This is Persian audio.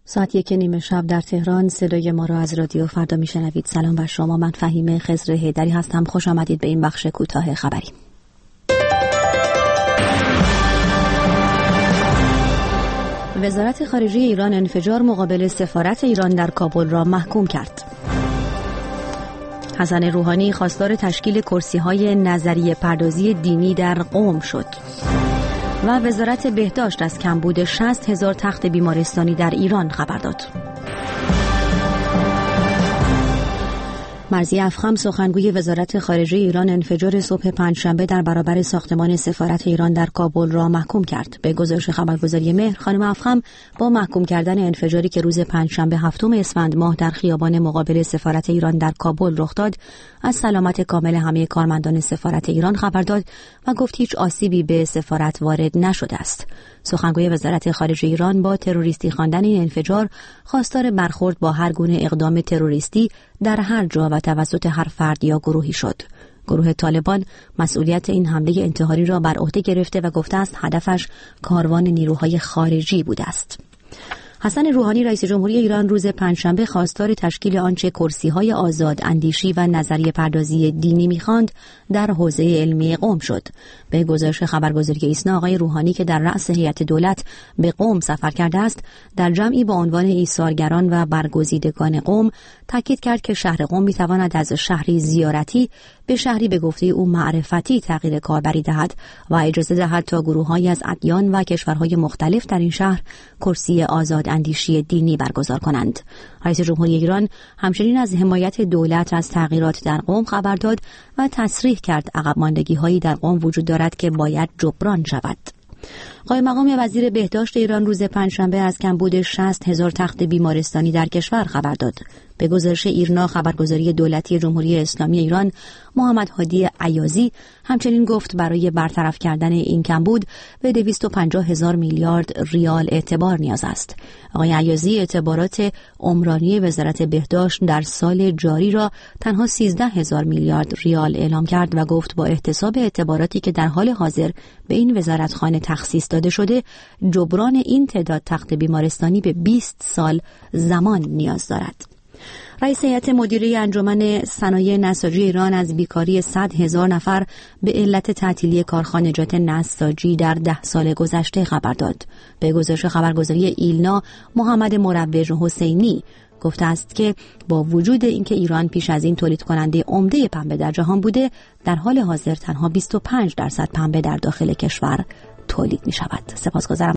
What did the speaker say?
ساعت 1:30 شب در تهران. صدای ما را از رادیو فردا میشنوید. سلام بر شما، من فهیمه خضر حیدری هستم. خوش آمدید به این بخش کوتاه خبری. وزارت خارجه ایران انفجار مقابل سفارت ایران در کابل را محکوم کرد. حسن روحانی خواستار تشکیل کرسی‌های نظریه پردازی دینی در قم شد. و وزارت بهداشت از کمبود 60,000 تخت بیمارستانی در ایران خبر داد. مرضی افخم سخنگوی وزارت خارجه ایران انفجار صبح پنجشنبه در برابر ساختمان سفارت ایران در کابل را محکوم کرد. به گزارش خبرگزاری مهر، خانم افخم با محکوم کردن انفجاری که روز پنجشنبه 7 اسفند ماه در خیابان مقابل سفارت ایران در کابل رخ داد، از سلامت کامل همه کارمندان سفارت ایران خبر داد و گفت هیچ آسیبی به سفارت وارد نشده است. سخنگوی وزارت خارجه ایران با تروریستی خواندن این انفجار خواستار برخورد با هر گونه اقدام تروریستی در هر جا و توسط هر فرد یا گروهی شد. گروه طالبان مسئولیت این حمله انتحاری را بر عهده گرفته و گفته است هدفش کاروان نیروهای خارجی بوده است. حسن روحانی رئیس جمهوری ایران روز پنجشنبه خواستار تشکیل آنچه کرسی‌های آزاد اندیشی و نظریه پردازی دینی می‌خواند در حوزه علمی قم شد. به گزارش خبرگزاری ایسنا، آقای روحانی که در رأس هیئت دولت به قم سفر کرده است، در جمعی با عنوان ایثارگران و برگزیدگان قم تاکید کرد که شهر قم می‌تواند از شهری زیارتی به شهری به گفته او معرفتی تغییر کاربری دهد و اجازه دهد تا گروه‌هایی از ادیان و کشورهای مختلف در این شهر کرسی آزاد اندیشی دینی برگزار کنند. رئیس جمهوری ایران همچنین از حمایت دولت از تغییرات در قم خبر داد و تصریح کرد عقب ماندگی‌هایی در قم وجود دارد که باید جبران شود. قائم مقام وزیر بهداشت ایران روز پنجشنبه از کمبود 60,000 تخت بیمارستانی در کشور خبر داد. به گزارش ایرنا خبرگزاری دولتی جمهوری اسلامی ایران، محمد هادی عیازی همچنین گفت برای برطرف کردن این کمبود به 250,000 میلیارد ریال اعتبار نیاز است. آقای عیازی اعتبارات عمرانی وزارت بهداشت در سال جاری را تنها 13,000 میلیارد ریال اعلام کرد و گفت با احتساب اعتباراتی که در حال حاضر به این وزارتخانه تخصیص داده شده، جبران این تعداد تخت بیمارستانی به 20 سال زمان نیاز دارد. رئیس هیئت مدیره انجمن صنایع نساجی ایران از بیکاری 100,000 نفر به علت تعطیلی کارخانجات نساجی در 10 سال گذشته خبر داد. به گزارش خبرگزاری ایلنا، محمد مروج حسینی گفته است که با وجود اینکه ایران پیش از این تولید کننده عمده پنبه در جهان بوده، در حال حاضر تنها 25% پنبه در داخل کشور تولید می شود. سپاسگزارم.